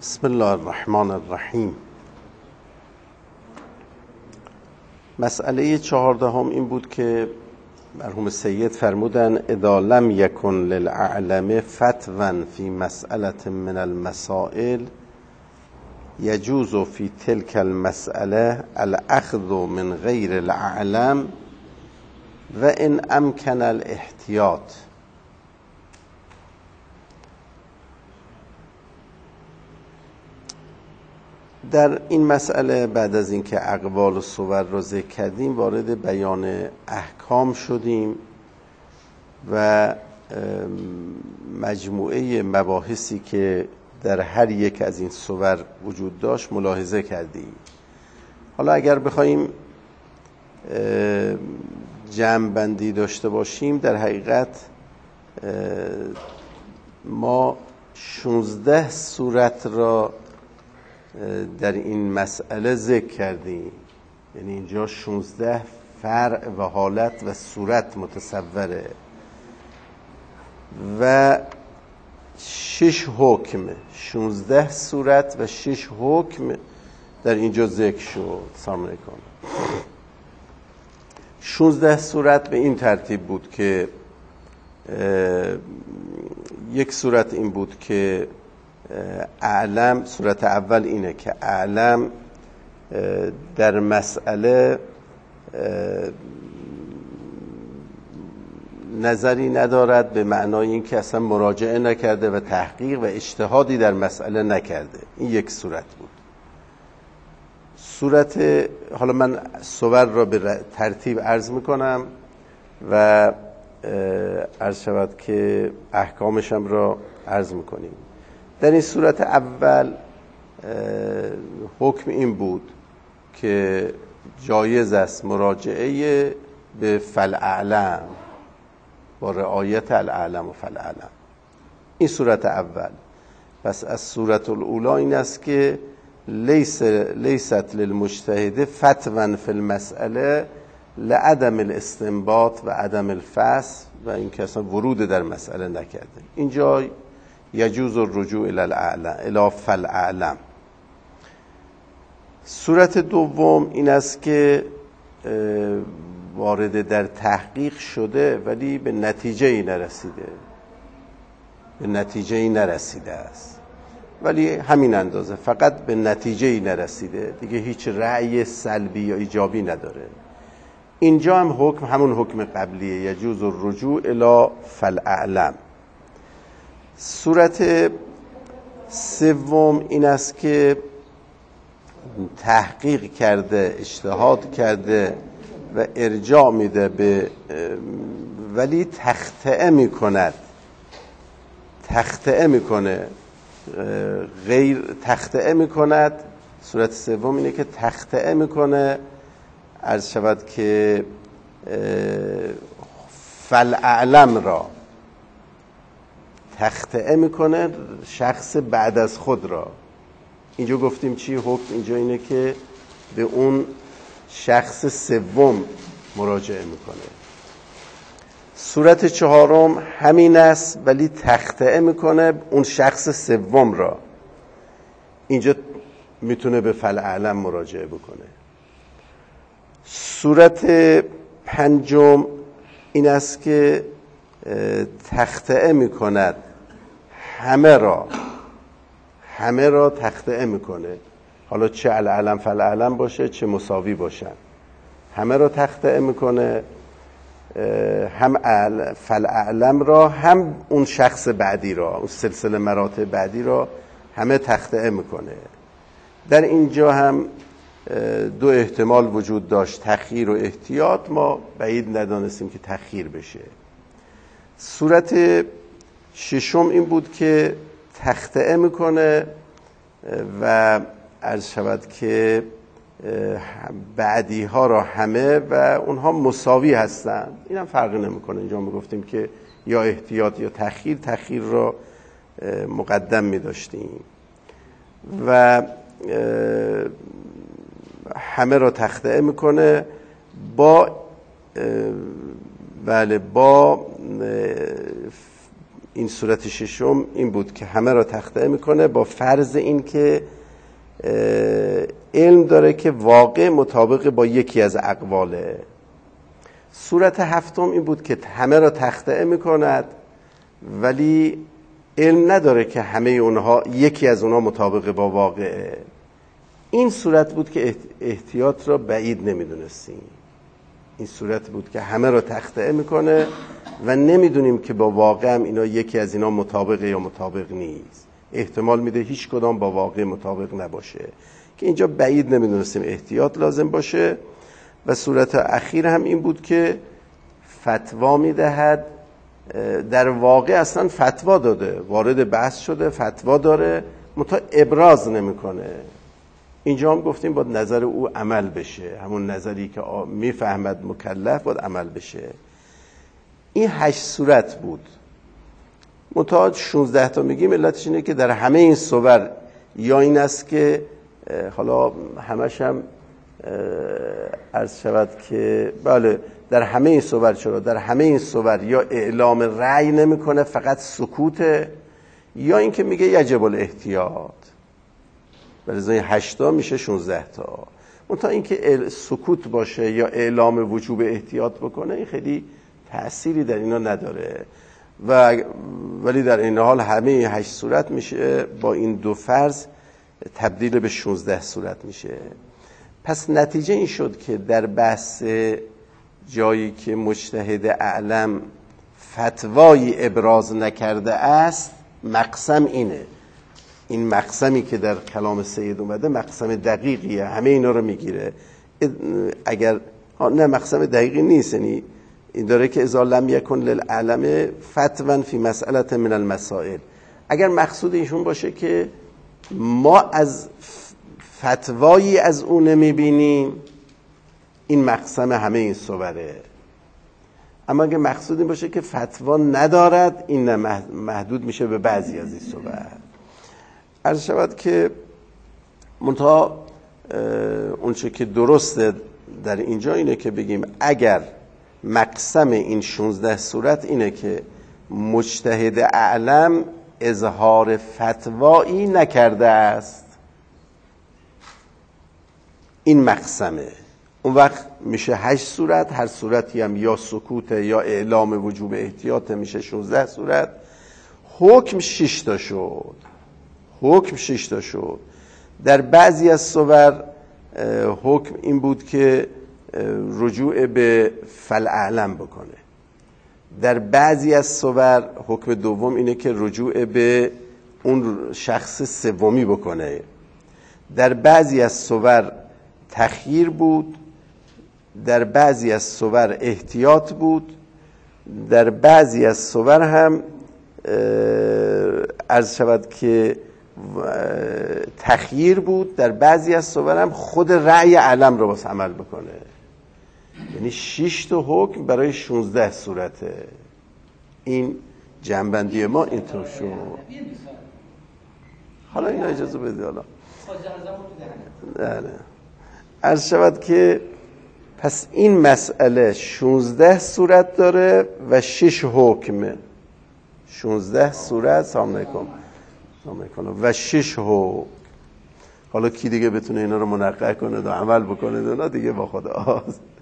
بسم الله الرحمن الرحیم. مسئله 14 این بود که مرحوم سید فرمودن اذا لم یکن للأعلم فتوا فی مسئله من المسائل یجوز فی تلک المسئله الاخذ من غیر الأعلم و ان امکن الاحتیاط. در این مسئله بعد از اینکه اقوال و صور را ذکر کردیم وارد بیان احکام شدیم و مجموعه مباحثی که در هر یک از این صور وجود داشت ملاحظه کردیم. حالا اگر بخوایم جمع بندی داشته باشیم در حقیقت ما 16 صورت را در این مسئله ذکر کردیم، یعنی اینجا 16 فرع و حالت و صورت متصوره و 6 حکم، 16 صورت و 6 حکم در اینجا ذکر شد. سلام علیکم. 16 صورت به این ترتیب بود که یک صورت این بود که اعلم، صورت اول اینه که اعلم در مسئله نظری ندارد به معنای این که اصلا مراجعه نکرده و تحقیق و اجتهادی در مسئله نکرده. این یک صورت بود. صورت، حالا من صور را به ترتیب عرض میکنم و عرض شود که احکامشم را عرض میکنیم. در این صورت اول حکم این بود که جایز است مراجعه به فالاعلم با رعایت الاعلم و فالاعلم. این صورت اول. پس از صورت الاولی این است که لیست للمجتهد فتوا فی المسئله لعدم الاستنباط و عدم الفصل و این که اصلا ورود در مسئله نکرده. اینجا یجوز الرجوع الی فالاعلم. صورت دوم این است که وارد در تحقیق شده ولی به نتیجه نرسیده است، ولی همین اندازه، فقط به نتیجه نرسیده، دیگه هیچ رأی سلبی یا ایجابی نداره. اینجا هم حکم همون حکم قبلیه، یجوز الرجوع الی فالاعلم. صورت سوم این است که تحقیق کرده، اجتهاد کرده و ارجاع میده به، ولی تخطئه میکنه غیر تخطئه میکند. صورت سوم اینه که تخطئه میکنه، عرض شود که فالاعلم را تخطئه میکنه، شخص بعد از خود را. اینجا گفتیم چی حکم؟ اینجا اینه که به اون شخص سوم مراجعه میکنه. صورت چهارم همین است ولی تخطئه میکنه اون شخص سوم را. اینجا میتونه به فالاعلم مراجعه بکنه. صورت پنجم این است که تخطئه میکند همه را تخطئه میکنه، حالا چه الاعلم فالاعلم باشه چه مساوی باشن، همه را تخطئه میکنه، هم فالاعلم را هم اون شخص بعدی را، اون سلسله مراتب بعدی را همه تخطئه میکنه. در اینجا هم دو احتمال وجود داشت، تخییر و احتیاط. ما بعید ندانستیم که تخییر بشه. صورت ششم این بود که تخطئه میکنه و عرض شود که بعدی ها را همه و اونها مساوی هستن، این هم فرق نمیکنه. اینجا ما گفتیم که یا احتیاط یا تخییر را مقدم میداشتیم و همه را تخطئه میکنه با این صورت ششم این بود که همه را تخطئه میکنه با فرض این که علم داره که واقع مطابق با یکی از اقواله. صورت هفتم این بود که همه را تخطئه میکند ولی علم نداره که همه اونها یکی از اونها مطابق با واقعه. این صورت بود که احتیاط را بعید نمیدونستیم. این صورت بود که همه را تخطئه میکنه و نمیدونیم که با واقع هم اینا یکی از اینا مطابق یا مطابق نیست. احتمال میده هیچ کدام با واقع مطابق نباشه که اینجا بعید نمیدونستیم احتیاط لازم باشه. و صورت اخیر هم این بود که فتوا میدهد، در واقع اصلا فتوا داده، وارد بحث شده، فتوا داره منتها ابراز نمیکنه. اینجا هم گفتیم باید نظر او عمل بشه، همون نظری که میفهمد مکلف باید عمل بشه. این 8 صورت بود. منتها 16 تا میگیم علتش اینه که در همه این صور یا این است که حالا همش هم عرض شود که بله در همه این صور، چرا در همه این صور یا اعلام رأی نمیکنه فقط سکوته، یا اینکه میگه یجب الاحتیاط. برای این 8 تا میشه 16 تا. منتها اینکه سکوت باشه یا اعلام وجوب احتیاط بکنه این خیلی تأثیری در اینا نداره. ولی در این حال همه 8 صورت میشه با این دو فرض تبدیل به 16 صورت میشه. پس نتیجه این شد که در بحث جایی که مجتهد اعلم فتوای ابراز نکرده است، مقسم اینه. این مقسمی که در کلام سید اومده مقسم دقیقیه، همه اینا رو میگیره. اگر نه مقسم دقیقی نیست، یعنی این داره که اذا لم یکن للعلم فتوا فی مسئله من المسائل. اگر مقصود ایشون باشه که ما از فتوایی از اون نمیبینیم، این مقسم همه این صوره. اما اگر مقصود این باشه که فتوا ندارد، این محدود میشه به بعضی از این صور. عرض شود که منتها اونچه که درسته در اینجا اینه که بگیم اگر مقسم این 16 صورت اینه که مجتهد اعلم اظهار فتوایی نکرده است، این مقسمه، اون وقت میشه 8 صورت. هر صورتی هم یا سکوت یا اعلام وجوب احتیاط، میشه 16 صورت. حکم 6 تا شد. حکم 6 تا شد. در بعضی از صور حکم این بود که رجوع به فالاعلم بکنه. در بعضی از صور حکم دوم اینه که رجوع به اون شخص سومی بکنه. در بعضی از صور تخییر بود، در بعضی از صور احتیاط بود، در بعضی از صور هم عرض شود که تخییر بود، در بعضی از صور هم خود رأی علم رو باز عمل بکنه. یعنی 6 تا حکم برای 16 صورته. این جنبندی ما اینطور شد. حالا این اجازه بده. حالا عرض شود که پس این مسئله 16 صورت داره و 6 حکمه. 16 صورت سلام علیکم و 6 حکم. حالا کی دیگه بتونه اینا رو منقح کنه و عمل بکنه اونا دیگه با خدا.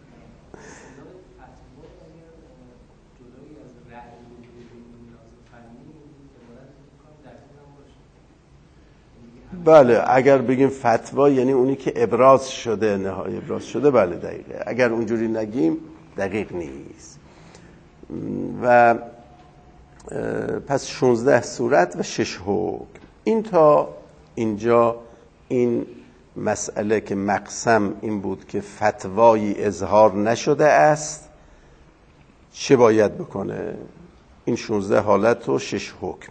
بله اگر بگیم فتوا یعنی اونی که ابراز شده، نهایی ابراز شده، بله دقیقه. اگر اونجوری نگیم دقیق نیست. و پس 16 صورت و 6 حکم. این تا اینجا این مسئله که مقسم این بود که فتوایی اظهار نشده است چه باید بکنه. این 16 حالت و 6 حکم.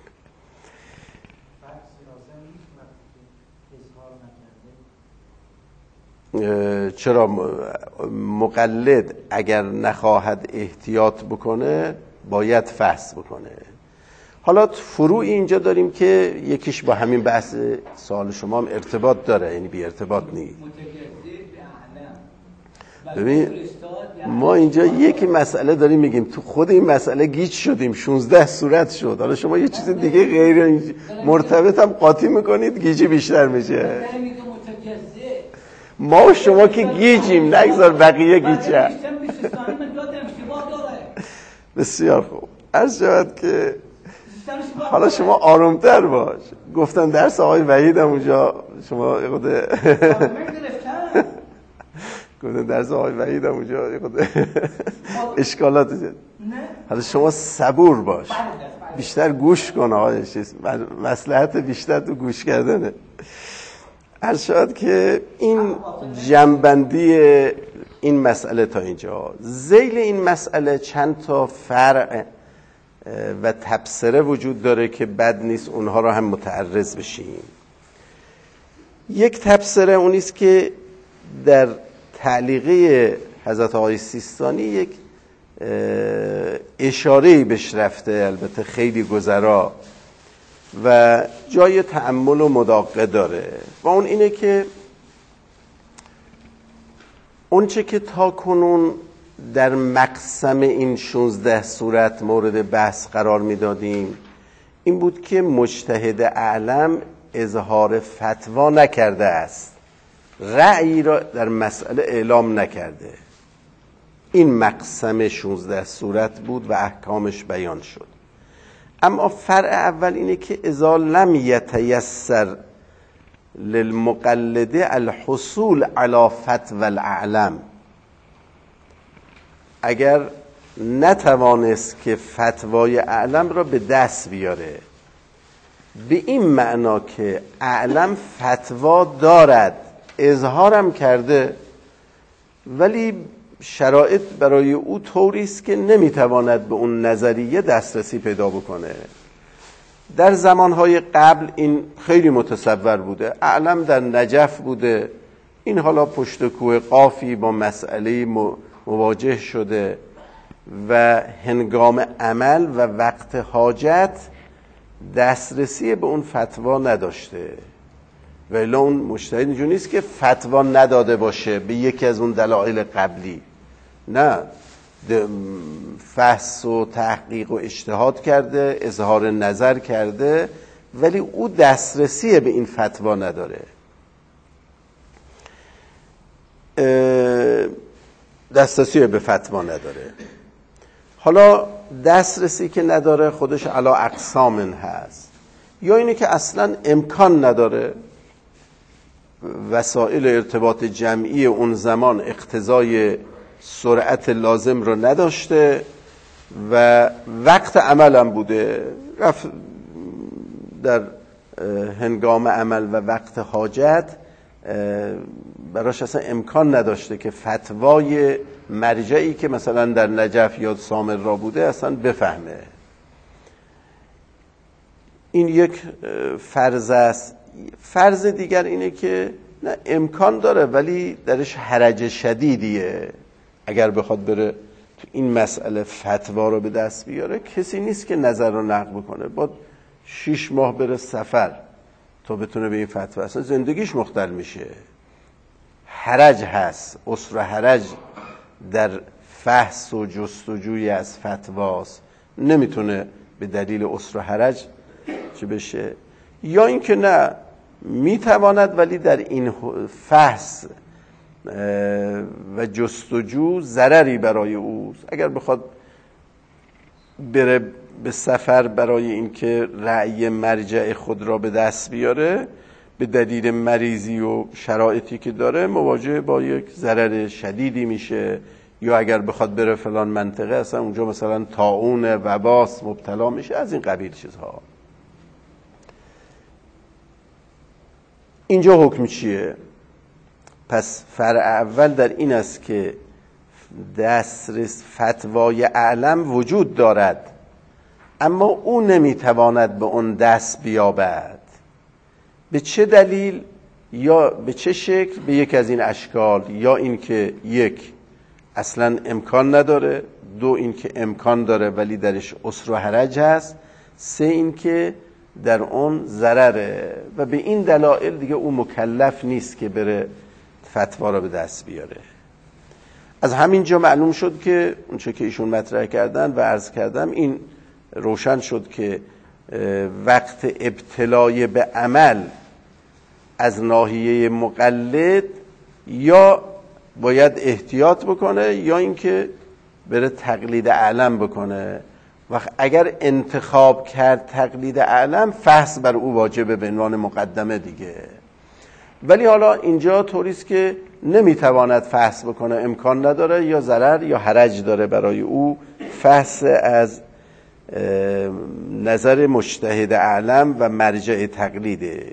چرا مقلد اگر نخواهد احتیاط بکنه باید فحص بکنه. حالا فروعی اینجا داریم که یکیش با همین بحث سوال شما هم ارتباط داره، یعنی بی ارتباط نیست. ببین ما اینجا یکی مسئله داریم میگیم، تو خود این مسئله گیج شدیم، 16 صورت شد. حالا شما یه چیز دیگه غیر مرتبط هم قاطی میکنید، گیجی بیشتر میشه. ما و شما که گیجیم، نگذار بقیه گیجه. بسیار خوب. عرض شود که حالا شما آرومتر باش. گفتن درس آقای وحید هم اونجا شما گفتن درس آقای وحید هم اونجا اشکالات زد. حالا شما صبور باش، بیشتر گوش کن. آقای چیز مصلحت بیشتر تو گوش کردنه. عرض شد که این جنبندی این مسئله تا اینجا. ذیل این مسئله چند تا فرع و تبصره وجود داره که بد نیست اونها رو هم متعرض بشیم. یک تبصره اونیست که در تعلیقه حضرت آقای سیستانی یک اشاره‌ای بهش رفته، البته خیلی گذرا و جای تأمل و مداقه داره، و اون اینه که اونچه که تا کنون در مقسم این 16 صورت مورد بحث قرار میدادیم این بود که مجتهد اعلم اظهار فتوا نکرده است، رأی را در مسئله اعلام نکرده. این مقسم 16 صورت بود و احکامش بیان شد. اما فرع اول اینه که اذا لم یتیسر للمقلد الحصول علی فتوى الاعلم، اگر نتوانست که فتوای اعلم را به دست بیاره، به این معنا که اعلم فتوا دارد، اظهارم کرده، ولی شرایط برای او طوری است که نمیتواند به اون نظریه دسترسی پیدا بکنه. در زمانهای قبل این خیلی متصور بوده. اعلم در نجف بوده، این حالا پشت کوه قافی با مسئله مواجه شده و هنگام عمل و وقت حاجت دسترسی به اون فتوا نداشته. ولی اون مجتهد اینجور نیست که فتوا نداده باشه به یکی از اون دلایل قبلی، نه، فحص و تحقیق و اجتهاد کرده، اظهار نظر کرده، ولی او دسترسی به این فتوا نداره. دسترسی به فتوا نداره. حالا دسترسی که نداره خودش علی اقسام هست، یا اینه که اصلا امکان نداره، وسایل ارتباط جمعی اون زمان اقتضای سرعت لازم رو نداشته و وقت عملم بوده، در هنگام عمل و وقت حاجت براش اصلا امکان نداشته که فتوای مرجعی که مثلا در نجف یا سامرا بوده اصلا بفهمه. این یک فرض است. فرض دیگر اینه که نه، امکان داره ولی درش حرج شدیدیه. اگر بخواد بره تو این مسئله فتوا رو به دست بیاره، کسی نیست که نظر رو نقل بکنه. با 6 ماه بره سفر تا بتونه به این فتوا، اصلا زندگیش مختل میشه. حرج هست، عسر و حرج در فحص و جستجوی از فتواست، نمیتونه به دلیل عسر و حرج چه بشه. یا اینکه نه، میتواند ولی در این فحص و جستجو ضرری برای اوست. اگر بخواد بره به سفر برای اینکه رأی مرجع خود را به دست بیاره، به دلیل مریضی و شرایطی که داره مواجه با یک ضرر شدیدی میشه. یا اگر بخواد بره فلان منطقه، اصلا اونجا مثلا طاعون وباس مبتلا میشه، از این قبیل چیزها. اینجا حکم چیه؟ پس فرع اول در این است که دسترس فتوای اعلم وجود دارد، اما او نمیتواند به اون دست بیابد. به چه دلیل یا به چه شکل؟ به یک از این اشکال. یا این که یک، اصلا امکان نداره. دو، این که امکان داره ولی درش عسر و حرج هست. سه، این که در اون ضرره و به این دلایل دیگه او مکلف نیست که بره فتوا را به دست بیاره. از همین جا معلوم شد که اونچه که ایشون مطرح کردن و عرض کردم این روشن شد که وقت ابتلای به عمل از ناحیه مقلد یا باید احتیاط بکنه یا اینکه بره تقلید اعلم بکنه. و اگر انتخاب کرد تقلید اعلم، فحص بر او واجبه به عنوان مقدمه دیگه. ولی حالا اینجا طوریست که نمیتواند فحص بکنه، امکان نداره، یا ضرر یا حرج داره برای او فحص از نظر مجتهد اعلم و مرجع تقلیدش.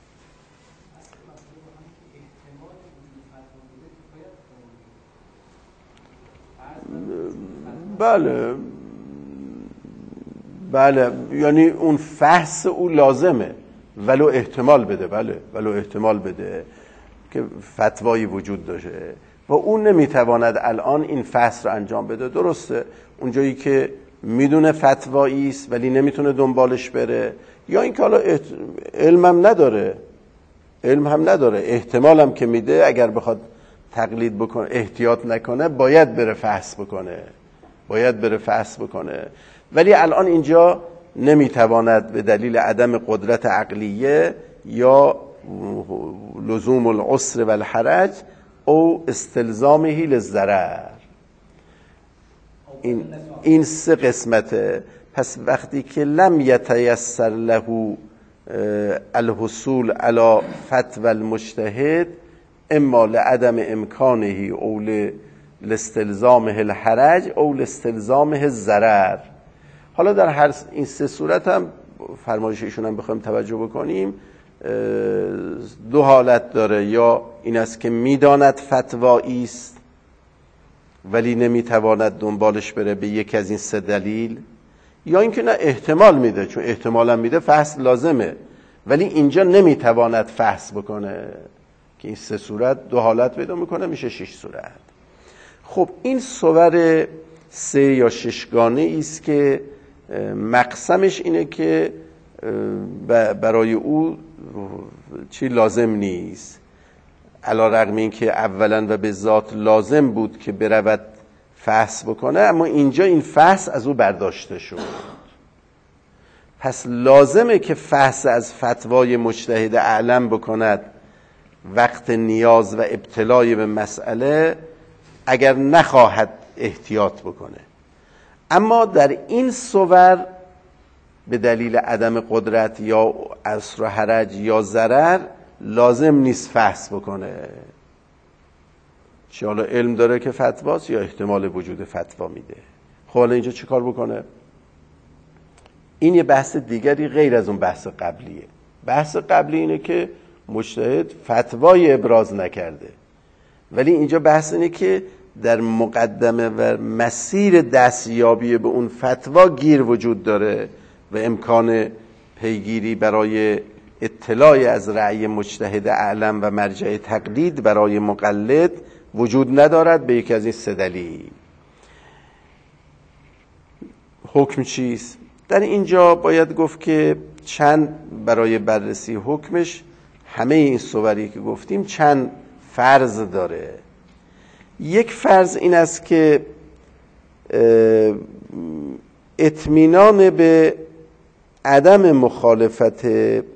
بله یعنی اون فحص او لازمه، ولو احتمال بده. بله ولو احتمال بده که فتوایی وجود داشته و اون نمیتواند الان این فحص رو انجام بده. درسته اونجایی که میدونه فتوایی است ولی نمیتونه دنبالش بره، یا اینکه حالا علم هم نداره، احتمال هم که میده اگر بخواد تقلید بکنه احتیاط نکنه باید بره فحص بکنه. ولی الان اینجا نمیتواند به دلیل عدم قدرت عقلیه یا لزوم العسر و الحرج او استلزامه للضرر. این سه قسمته. پس وقتی که لم یتیسر له الحصول علی فتوى المجتهد اما لعدم امکانه او لاستلزامه الحرج او لاستلزامه الضرر. حالا در هر این سه صورت هم فرمایش ایشون هم بخوایم توجه بکنیم، دو حالت داره. یا این است که میداند فتوایی است ولی نمیتواند دنبالش بره به یک از این سه دلیل، یا اینکه نه احتمال میده، چون احتمال هم میده فحص لازمه ولی اینجا نمیتواند فحص بکنه، که این سه صورت دو حالت پیدا میکنه، میشه 6 صورت. خب این صور 3 یا 6 گانه است که مقسمش اینه که برای او چی لازم نیست، علی رغم این که اولا و به ذات لازم بود که برود فحص بکنه، اما اینجا این فحص از او برداشته شد. پس لازمه که فحص از فتوای مجتهد اعلم بکند وقت نیاز و ابتلای به مسئله، اگر نخواهد احتیاط بکنه. اما در این صور به دلیل عدم قدرت یا عسر و حرج یا ضرر لازم نیست فحص بکنه، چه حالا علم داره که فتواست یا احتمال وجود فتوا میده. خب حالا اینجا چه کار بکنه؟ این یه بحث دیگری غیر از اون بحث قبلیه. بحث قبلی اینه که مجتهد فتوای ابراز نکرده، ولی اینجا بحث اینه که در مقدمه و مسیر دستیابی به اون فتوا گیر وجود داره و امکان پیگیری برای اطلاع از رأی مجتهد اعلم و مرجع تقلید برای مقلد وجود ندارد به یکی از این سه دلیل. حکم چیست؟ در اینجا باید گفت که چند برای بررسی حکمش همه این صوری که گفتیم چند فرض داره. یک فرض این است که اطمینان به عدم مخالفت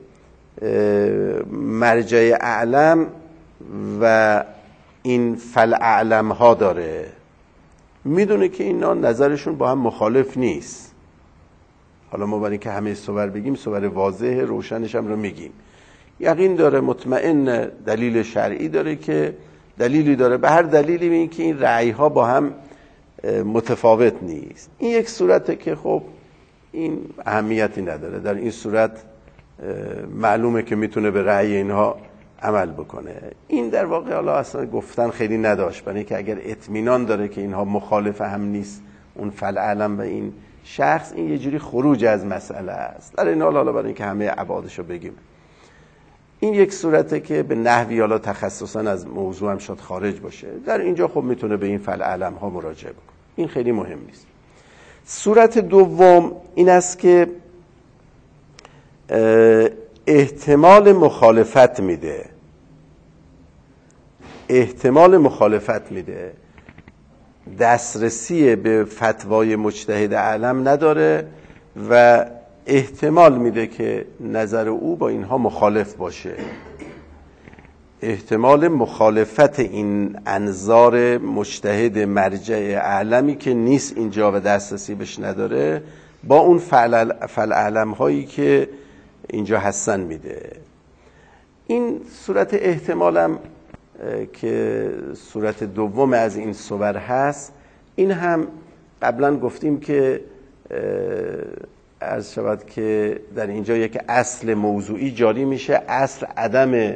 مرجع اعلم و این فالاعلم ها داره، میدونه که اینا نظرشون با هم مخالف نیست. حالا ما برای که همه صور بگیم صور واضح روشنش هم رو میگیم. یقین داره، مطمئن دلیل شرعی داره که دلیلی داره، به هر دلیلی میگه که این رأی ها با هم متفاوت نیست. این یک صورته که خب این اهمیتی نداره، در این صورت معلومه که میتونه به رأی اینها عمل بکنه. این در واقع حالا اصلا گفتن خیلی نداشت، برای که اگر اطمینان داره که اینها مخالف هم نیست، اون فالاعلم و این شخص، این یه جوری خروج از مسئله است. در این حال برای اینکه همه ابعادشو بگیم، این یک صورته که به نحوی حالا تخصصا از موضوع هم شاید خارج باشه، در اینجا خب میتونه به این فالاعلم ها مراجعه بکنه، این خیلی مهم نیست. صورت دوم این است که احتمال مخالفت میده. دسترسی به فتوای مجتهد اعلم نداره و احتمال میده که نظر او با اینها مخالف باشه. احتمال مخالفت این انظار مجتهد مرجع اعلمی که نیست اینجا و دسترسی بهش نداره با اون فعل اعلم هایی که اینجا هستن میده. این صورت احتمالم که صورت دوم از این صور هست، این هم قبلا گفتیم که عرض شود که در اینجا یک اصل موضوعی جاری میشه، اصل عدم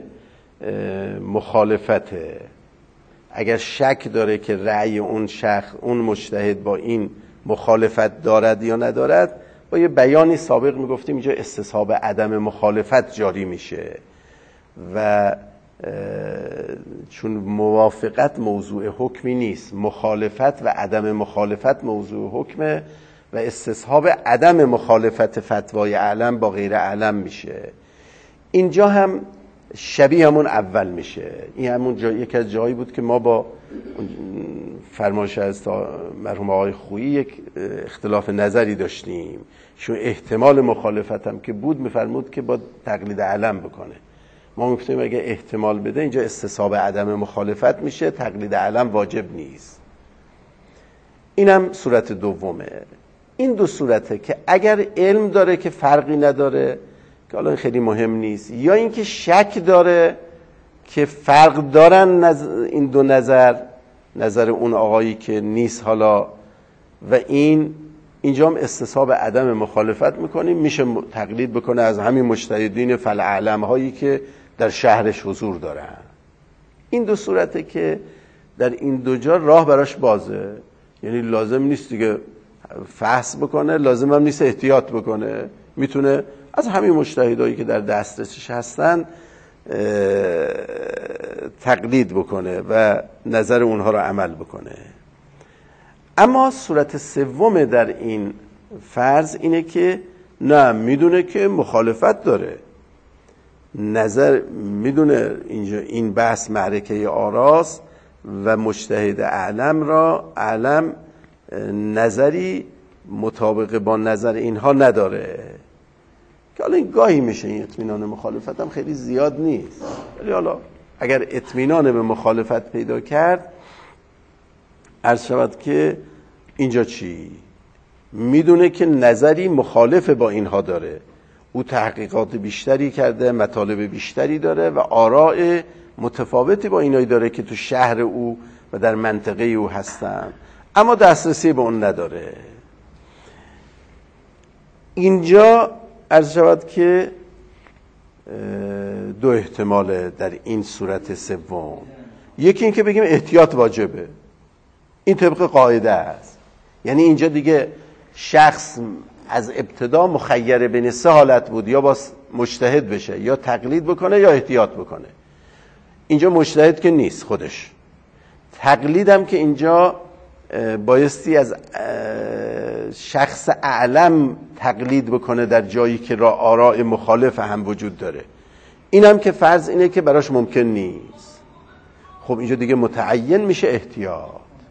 مخالفته. اگر شک داره که رأی اون شخص اون مجتهد با این مخالفت دارد یا ندارد، با یه بیانی سابق میگفتیم اینجا استصحاب عدم مخالفت جاری میشه و چون موافقت موضوع حکمی نیست، مخالفت و عدم مخالفت موضوع حکمه و استصحاب عدم مخالفت فتوای اعلم با غیر اعلم میشه. اینجا هم شبیه همون اول میشه. این همون یکی از جایی بود که ما با فرمایش از مرحوم آقای خویی یک اختلاف نظری داشتیم، چون احتمال مخالفت هم که بود میفرمود که با تقلید اعلم بکنه. ما میگفتیم اگه احتمال بده اینجا استصحاب عدم مخالفت میشه، تقلید اعلم واجب نیست. اینم صورت دومه. این دو صورته که اگر علم داره که فرقی نداره که حالا خیلی مهم نیست، یا اینکه شک داره که فرق دارن این دو نظر اون آقایی که نیست حالا و اینجا هم استصحاب عدم مخالفت میکنیم، میشه تقلید بکنه از همین مجتهدین فالاعلم هایی که در شهرش حضور دارن. این دو صورته که در این دو جا راه براش بازه، یعنی لازم نیست دیگه فحص بکنه، لازم هم نیست احتیاط بکنه، میتونه از همین مجتهدایی که در دسترسش هستن تقلید بکنه و نظر اونها رو عمل بکنه. اما صورت سوم در این فرض اینه که نه، میدونه که مخالفت داره، نظر میدونه اینجا این بحث معرکه آراست و مجتهد اعلم نظری مطابق با نظر اینها نداره، که حالا این گاهی میشه. این اطمینان مخالفت هم خیلی زیاد نیست، ولی حالا اگر اطمینان به مخالفت پیدا کرد، عرض شود که اینجا چی؟ میدونه که نظری مخالف با اینها داره، او تحقیقات بیشتری کرده، مطالب بیشتری داره و آراء متفاوتی با اینایی داره که تو شهر او و در منطقه او هستن، اما دسترسی به اون نداره. اینجا عرض شود که دو احتمال در این صورت سوم. یکی این که بگیم احتیاط واجبه، این طبق قاعده است، یعنی اینجا دیگه شخص از ابتدا مخیر بین سه حالت بود، یا با مجتهد بشه، یا تقلید بکنه، یا احتیاط بکنه. اینجا مجتهد که نیست خودش، تقلیدم که اینجا بایستی از شخص اعلم تقلید بکنه در جایی که آراء مخالف هم وجود داره. اینم که فرض اینه که براش ممکن نیست. خب اینجا دیگه متعین میشه احتیاط.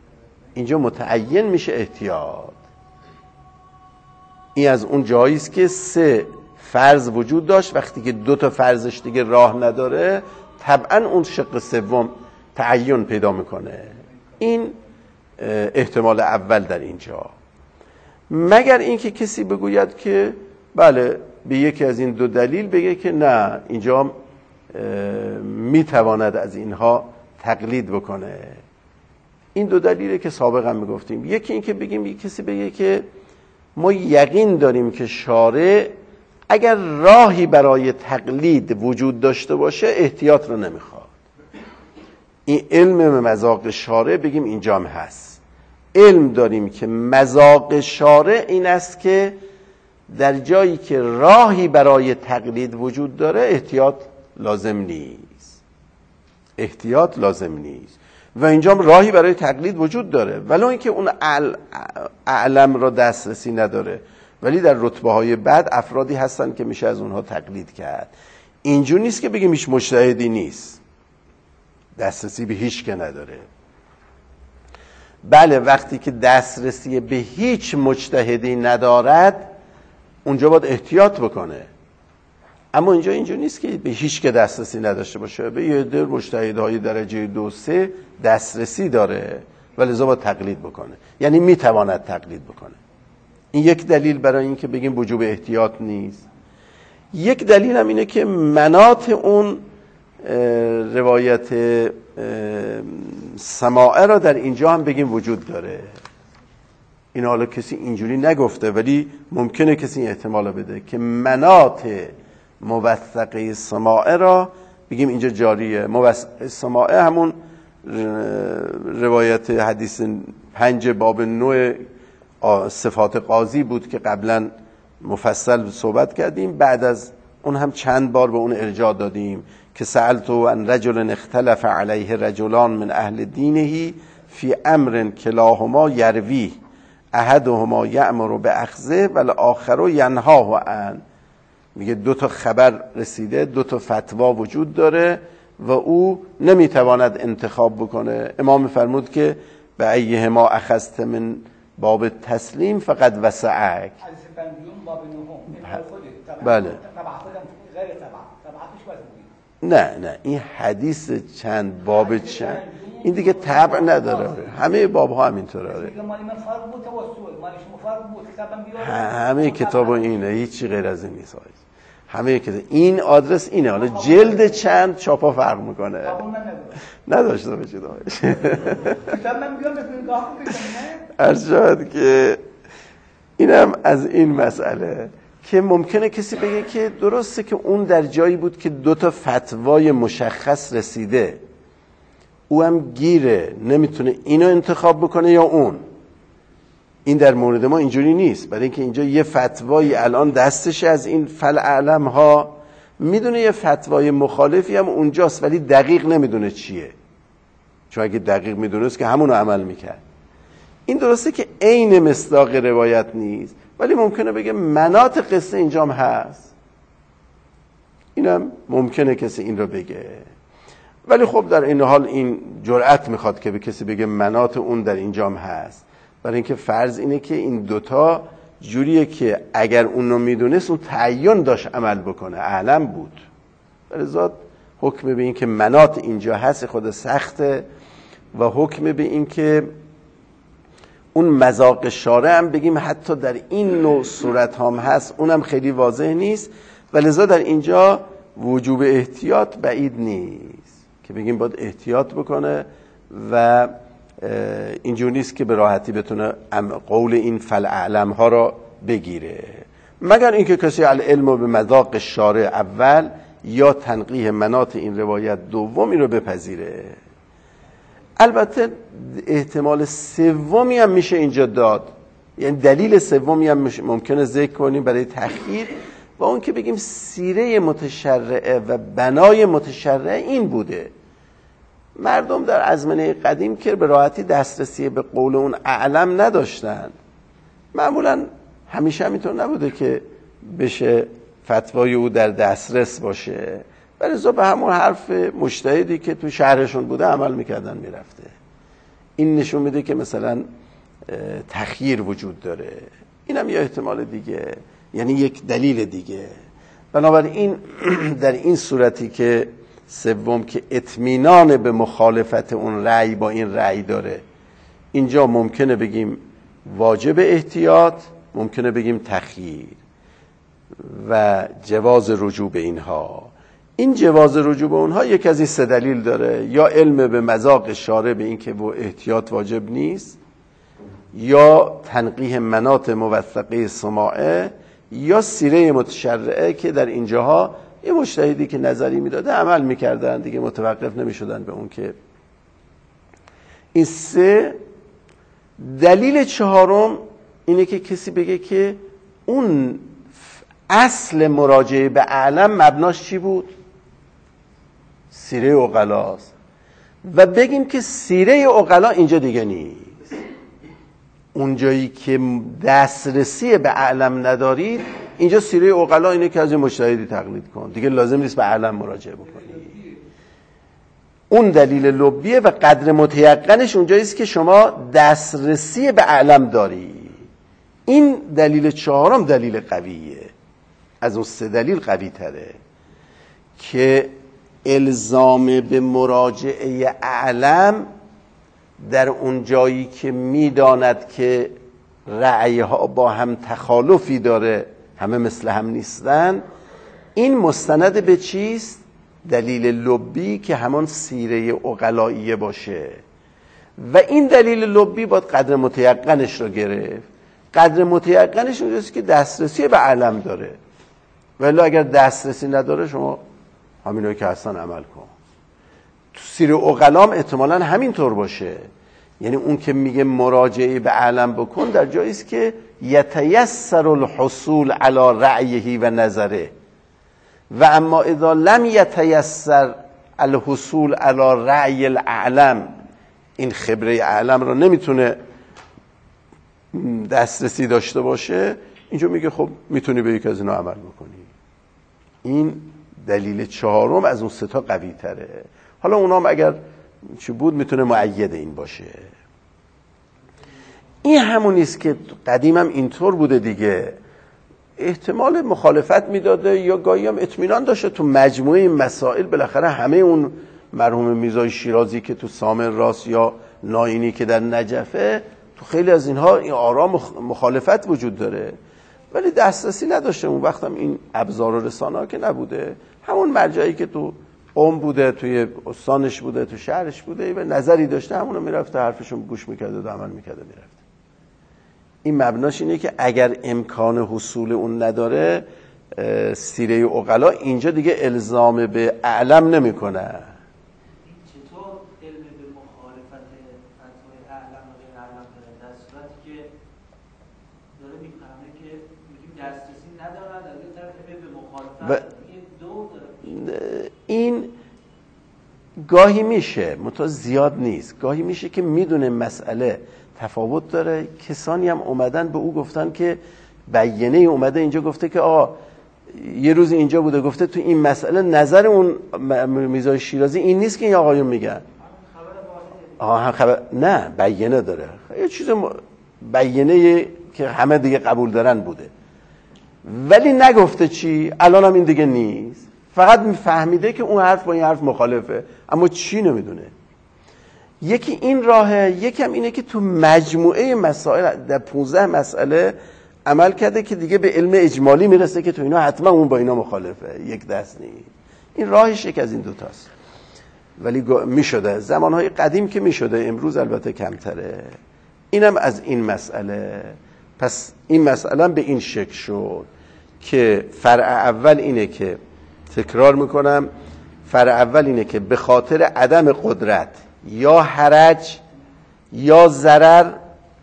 این از اون جایی است که سه فرض وجود داشت، وقتی که دو تا فرضش دیگه راه نداره، طبعا اون شق سوم تعین پیدا میکنه. این احتمال اول در اینجا. مگر اینکه کسی بگوید که بله، به یکی از این دو دلیل بگه که نه، اینجا میتواند از اینها تقلید بکنه. این دو دلیله که سابقا میگفتیم. یکی این که بگیم کسی بگه که ما یقین داریم که شارع اگر راهی برای تقلید وجود داشته باشه احتیاط رو نمیخواد. این علم مذاق شارع بگیم اینجا هم هست. علم داریم که مذاق شارع این است که در جایی که راهی برای تقلید وجود داره احتیاط لازم نیست. و اینجا هم راهی برای تقلید وجود داره، ولو اینکه اون اعلم را دسترسی نداره، ولی در رتبه های بعد افرادی هستن که میشه از اونها تقلید کرد. اینجور نیست که بگیم هیچ مجتهدی نیست، دسترسی به هیچ که نداره. بله وقتی که دسترسی به هیچ مجتهدی ندارد اونجا باید احتیاط بکنه، اما اینجا نیست که به هیچ که دسترسی نداشته باشه، به یه در مجتهدهای درجه 2 3 دسترسی داره و لذا باید تقلید بکنه، یعنی میتواند تقلید بکنه. این یک دلیل برای این که بگیم وجوب احتیاط نیست. یک دلیل هم اینه که مناط اون روایت سماعه را در اینجا هم بگیم وجود داره. این حالا کسی اینجوری نگفته ولی ممکنه کسی احتمال بده که مناط موثقه سماعه را بگیم اینجا جاریه. سماعه همون روایت حدیث 5 باب 9 صفات قاضی بود که قبلا مفصل صحبت کردیم، بعد از اون هم چند بار به اون ارجاع دادیم که سألت عن رجل اختلف علیه رجلان من اهل دینه فی امر کلاهما یروی احدهما یأمر باخذه والآخر ینهاه عن. میگه 2 تا خبر رسیده، 2 تا فتوا وجود داره و او نمیتواند انتخاب بکنه. امام فرمود که به ایهما اخذت من باب تسلیم فقط وسعک. بله نه این حدیث چند باب چند این دیگه تبع نداره، همه باب ها همینطوره. همه کتاب اینه، هیچی غیر از این نیست. همه کتاب این آدرس اینه، حالا جلد چند چاپا فرق میکنه. نداشته باشید ارشاد که اینم از این مسئله که ممکنه کسی بگه که درسته که اون در جایی بود که 2 تا فتوای مشخص رسیده، او هم گیره نمیتونه اینو انتخاب بکنه یا اون. این در مورد ما اینجوری نیست، برای اینکه اینجا یه فتوایی الان دستش از این فلعلم ها، میدونه یه فتوای مخالفی هم اونجاست ولی دقیق نمیدونه چیه، چون اگه دقیق میدونست که همونو عمل میکرد. این درسته که عین مصداق روایت نیست ولی ممکنه بگه مناط قصه اینجام هست. اینم ممکنه کسی این رو بگه، ولی خب در این حال این جرأت میخواد که به کسی بگه مناط اون در اینجام هست، برای اینکه فرض اینه که این 2 تا جوریه که اگر اون رو میدونست اون تعین داشت عمل بکنه، اعلم بود. برای ذات حکم به این که مناط اینجا هست خود سخته و حکم به این که اون مذاق شارع هم بگیم حتی در این نوع صورت هم هست اونم خیلی واضح نیست و لذا در اینجا وجوب احتیاط بعید نیست که بگیم باید احتیاط بکنه و اینجور نیست که به راحتی بتونه قول این فلعلم ها را بگیره، مگر اینکه کسی العلم به مذاق شارع اول یا تنقیح مناط این روایت دومی رو بپذیره. البته احتمال سومی هم میشه اینجا داد، یعنی دلیل سومی هم ممکنه ذکر کنیم برای تخییر، و اون که بگیم سیره متشرعه و بنای متشرعه این بوده. مردم در ازمنه قدیم که به راحتی دسترسی به قول اون اعلم نداشتن، معمولا همیشه همینطور نبوده که بشه فتوای او در دسترس باشه، ولی زو به همون حرف مجتهدی که تو شهرشون بوده عمل میکردن میرفته. این نشون میده که مثلا تخییر وجود داره. اینم یه احتمال دیگه، یعنی یک دلیل دیگه. بنابراین در این صورتی که سوم که اطمینان به مخالفت اون رأی با این رأی داره، اینجا ممکنه بگیم واجب احتیاط، ممکنه بگیم تخییر و جواز رجوع به اینها. این جواز رجوع به اونها یک از این 3 دلیل داره، یا علم به مذاق شارع به این که و احتیاط واجب نیست، یا تنقیح مناط موثقه سماعه، یا سیره متشرعه که در اینجاها یه مجتهدی که نظری میداده عمل میکردن دیگه، متوقف نمیشدن به اون. که این 3 دلیل. چهارم اینه که کسی بگه که اون اصل مراجعه به اعلم مبناش چی بود؟ سیره عقلاست، و بگیم که سیره عقلا اینجا دیگه نیست. اونجایی که دسترسی به اعلم ندارید، اینجا سیره عقلا اینه که از مجتهدی تقلید کن، دیگه لازم نیست به اعلم مراجعه بکنی. اون دلیل لبیه و قدر متیقنش اونجاییست که شما دسترسی به اعلم داری. این دلیل چهارم دلیل قویه، از اون سه دلیل قوی تره، که الزام به مراجعه اعلم در اون جایی که میداند که رأیها با هم تخالفی داره، همه مثل هم نیستن، این مستند به چیست؟ دلیل لبی که همان سیره عقلائیه باشه. و این دلیل لبی باید قدر متیقنش رو گرفت. قدر متیقنش اونجاست که دسترسی به علم داره، ولی اگر دسترسی نداره شما همینایی که هستن عمل کن. تو سیره عقلام احتمالاً همینطور باشه، یعنی اون که میگه مراجعه به علم بکن در جاییست که یتیسر الحصول علی رأیه و نظره، و اما اذا لم یتیسر الحصول علی رأی الاعلم، این خبره اعلم رو نمیتونه دسترسی داشته باشه، اینجا میگه خب میتونی به یک از اینا عمل بکنی. این دلیل چهارم از اون سه تا قوی تره. حالا اونام اگر چی بود میتونه مؤید این باشه. این همونیست که قدیم هم اینطور بوده دیگه، احتمال مخالفت میداده یا گاهی هم اطمینان داشته تو مجموعه این مسائل. بالاخره همه اون مرحوم میرزای شیرازی که تو سامر راست یا ناینی که در نجفه، تو خیلی از اینها این آرا مخالفت وجود داره، ولی دسترسی نداشته. اون وقت هم این ابزار و رسانه ها که نبوده، همون مرجعی که تو قم بوده، توی استانش بوده، تو شهرش بوده، به نظری داشته همونو میرفته حرفشون گوش میکرده و عمل میکرده میرفته. این مبناش اینه که اگر امکان حصول اون نداره، سیره عقلا اینجا دیگه الزام به اعلم نمیکنه. چطور علم به مخالفت فتوای اعلم و غیر اعلم داره، در صورتی که داره میفهمه که میگیم دسترسی ندارد، از این طرف علم به مخالفت این گاهی میشه، منتها زیاد نیست. گاهی میشه که میدونه مسئله تفاوت داره، کسانی هم اومدن به او گفتن که بیانیه اومده اینجا گفته که آقا یه روز اینجا بوده گفته تو این مسئله نظر اون میرزای شیرازی این نیست که این آقایون میگن. نه بیانیه داره، یه چیز بیانیه که همه دیگه قبول دارن بوده، ولی نگفته چی. الان هم این دیگه نیست، فقط میفهمیده که اون حرف با این حرف مخالفه، اما چی نمیدونه. یکی این راهه، یکم اینه که تو مجموعه مسائل در 15 مسئله عمل کرده که دیگه به علم اجمالی میرسه که تو اینا حتما اون با اینا مخالفه، یک دست نیست. این راهش یک از این دوتاست، ولی میشده زمانهای قدیم که میشده، امروز البته کمتره. اینم از این مسئله. پس این مسئله به این شکل شد که فرع اول اینه که، تکرار میکنم، فرع اول اینه که به خاطر عدم قدرت یا حرج یا ضرر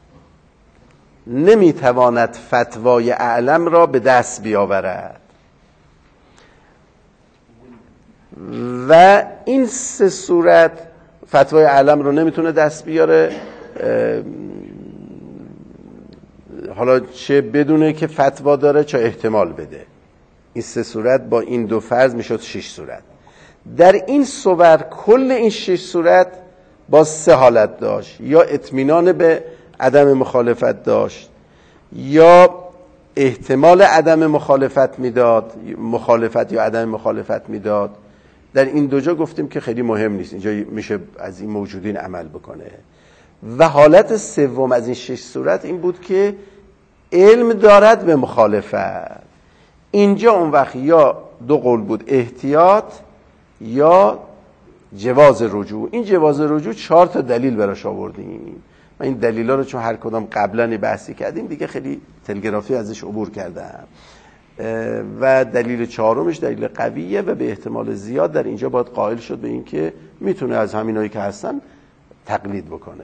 نمیتواند فتوای اعلم را به دست بیاورد. و این سه صورت فتوای اعلم رو نمیتونه دست بیاره، حالا چه بدونه که فتوا داره چه احتمال بده. این سه صورت با این دو فرض میشد 6 صورت. در این صور کل این 6 صورت با 3 حالت داشت، یا اطمینان به عدم مخالفت داشت، یا احتمال عدم مخالفت میداد، مخالفت یا عدم مخالفت میداد. در این دو جا گفتیم که خیلی مهم نیست، اینجا میشه از این موجودین عمل بکنه. و حالت سوم از این 6 صورت این بود که علم دارد به مخالفت. اینجا اون وقت یا 2 قول بود، احتیاط یا جواز رجوع. این جواز رجوع 4 تا دلیل براش آوردیم. من این دلیلا رو چون هر کدام قبلا بحثی کردیم دیگه خیلی تلگرافی ازش عبور کردم. و دلیل چهارمش دلیل قویه و به احتمال زیاد در اینجا باید قائل شد به این که میتونه از همینایی که هستن تقلید بکنه.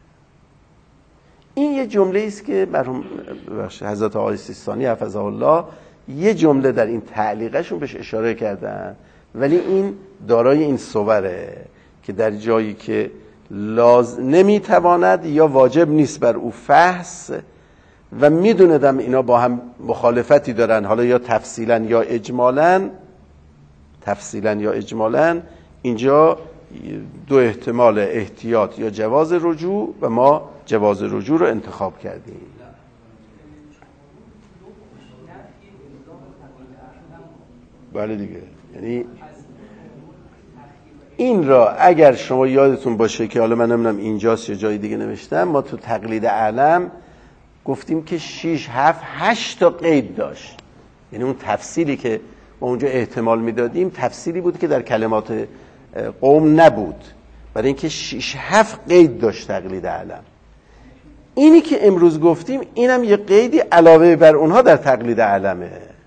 این یه جمله است که مرحوم حضرت آقای سیستانی حفظه الله یه جمله در این تعلیقشون بهش اشاره کردن، ولی این دارای این صوره که در جایی که نمیتواند یا واجب نیست بر او فحص و میدوندم اینا با هم مخالفتی دارن، حالا یا تفصیلا یا اجمالا، اینجا دو احتمال احتیاط یا جواز رجوع و ما جواز رجوع رو انتخاب کردیم. بله دیگه، یعنی این را اگر شما یادتون باشه که حالا من نمیدونم اینجاست یا جای دیگه نوشتم، ما تو تقلید اعلم گفتیم که 6 7 8 تا قید داشت. یعنی اون تفصیلی که ما اونجا احتمال میدادیم تفصیلی بود که در کلمات قوم نبود، برای اینکه 6 7 قید داشت تقلید اعلم. اینی که امروز گفتیم اینم یه قیدی علاوه بر اونها در تقلید اعلمه.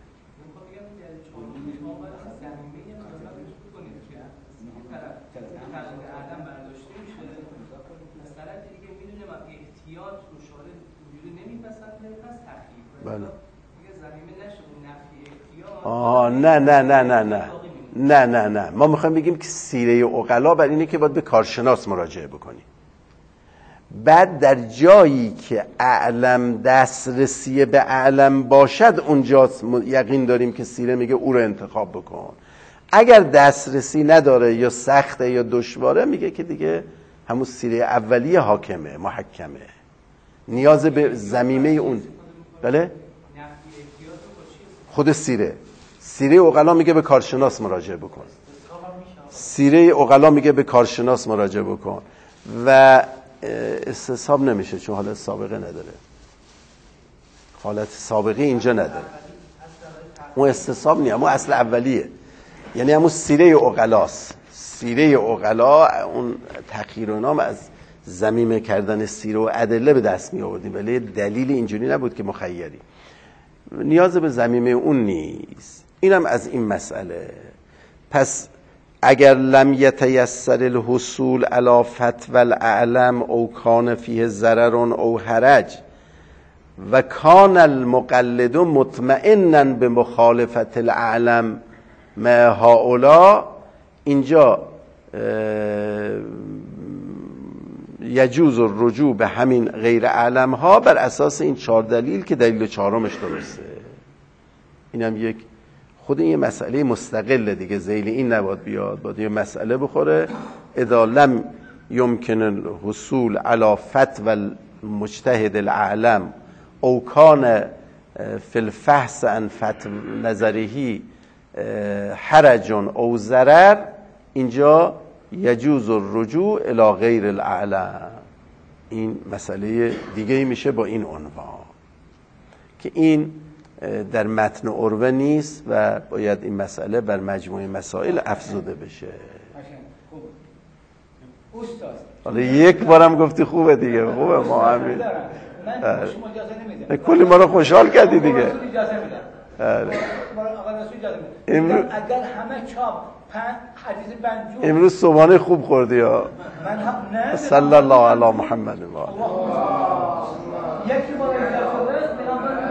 نه ما میخوایم بگیم که سیره عقلا بر اینه که باید به کارشناس مراجعه بکنیم. بعد در جایی که اعلم دسترسی به اعلم باشد اونجا یقین داریم که سیره میگه او رو انتخاب بکن. اگر دسترسی نداره یا سخته یا دشواره میگه که دیگه همون سیره اولیه حاکمه، محکمه، نیاز به ضمیمه اون. بله؟ خود سیره عقلا میگه به کارشناس مراجعه بکن. سیره عقلا میگه به کارشناس مراجعه بکن و استصحاب نمیشه چون حالت سابقه نداره. حالت سابقه اینجا نداره. اون استصحاب نیست، اون اصل اولیه. یعنی همون سیره عقلاست. سیره عقلا اون تأخیر و نام از ضمیمه کردن سیره و ادله به دست می آوردیم، ولی دلیل اینجوری نبود که مخیری. نیاز به ضمیمه اون نیست. اینم از این مسئله. پس اگر لم یتیسر الحصول علی فتوی الاعلم او کان فیه ضرر او حرج و کان المقلد مطمئنا به مخالفت الاعلم مع هؤلاء، اینجا یجوز الرجوع به همین غیر اعلم ها بر اساس این 4 دلیل که دلیل 4مش درسته. اینم یک خود این مسئله مستقله دیگه، ذیل این نباید بیاد، باید یه مسئله بخوره. اذا لم يمكن الحصول على فتوى المجتهد الاعلم او کان فی الفحص عن فتوى نظره حرج او ضرر، اینجا یجوز الرجوع الی غیر الاعلم. این مسئله دیگه میشه با این عنوان که این در متن عروه نیست و باید این مسئله بر مجموعه مسائل افزوده بشه. حالا یک بارم گفتی خوبه دیگه، خوبه ما همین کلی ما رو خوشحال کردی دیگه. امروز صبحانه خوب خوردی ها. صلی الله علی محمد و آله.